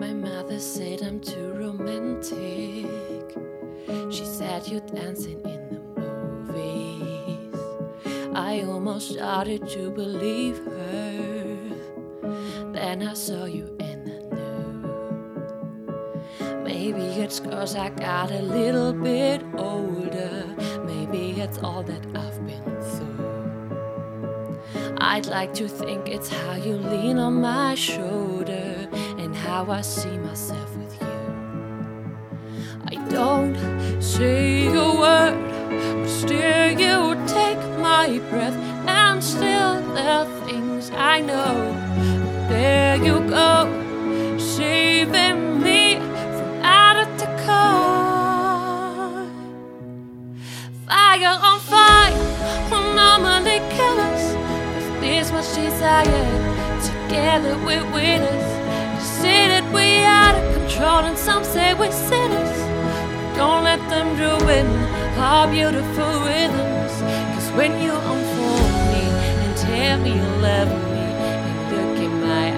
My mother said I'm too romantic. She said you're dancing in the movies. I almost started to believe her. Then I saw you and I knew. Maybe it's 'cause I got a little bit older. Maybe it's all that I've been through. I'd like to think it's how you lean on my shoulder and how I see myself with you. I don't say a word, but still you take my breath, and still the things I know. There you go, saving me from out of the cold. Fire on fire will normally kill us. This much desire, together we're winners. You say that we out of control, and some say we're sinners. Don't let them ruin our beautiful rhythms. 'Cause when you unfold me and tell me you love me and look in my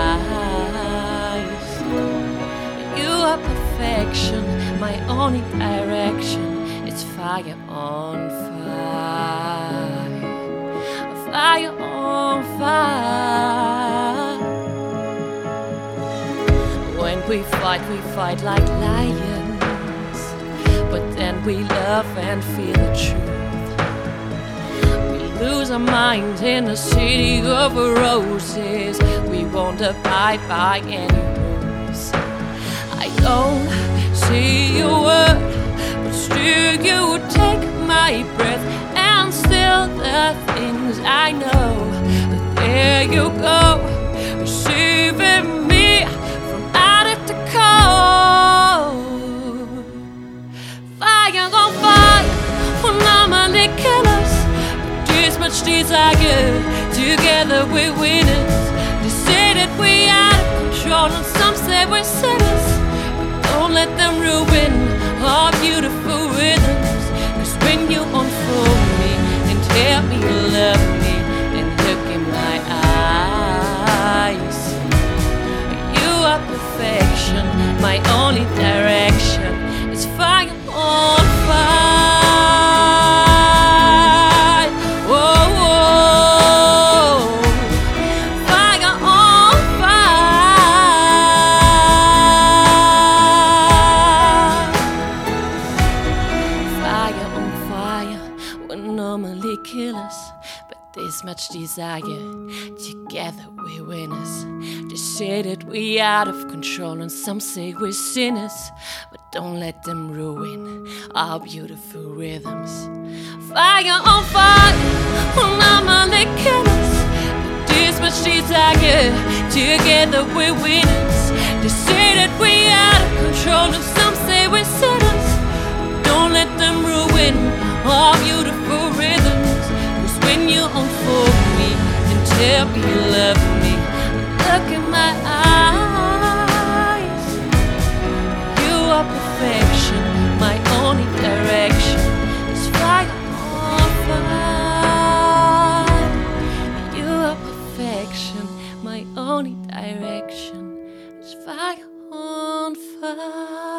eyes, you are perfection, my only direction. It's fire on fire, fire on fire. When we fight like lions, but then we love and feel the truth. We lose our minds in the city of roses. We won't abide by any rules. I don't say a word, but still you take my breath, and still the things I know. But there you go, saving me from out of the cold. Fire on fire will normally kill us, but this much desire, together we're winners. They say that we out of control, and some say we're sinners. But don't let them ruin our beautiful rhythms. 'Cause when you unfold me and tell me you love me and look in my eyes, you are perfection, my only direction. It's fire on fire. Oh, oh. Fire on fire. Fire on fire would normally kill us, but this much desire, together we're winners. They say that we out of control, and some say we're sinners. But don't let them ruin our beautiful rhythms. Fire on fire will normally kill us, but this much desire, together we're winners. They say that we out of control, and some say we're sinners. Don't let them ruin our beautiful rhythms. 'Cause when you unfold me and tell me you love me, look in my eyes, you are perfection, my only direction. It's fire on fire. You are perfection, my only direction. It's fire on fire.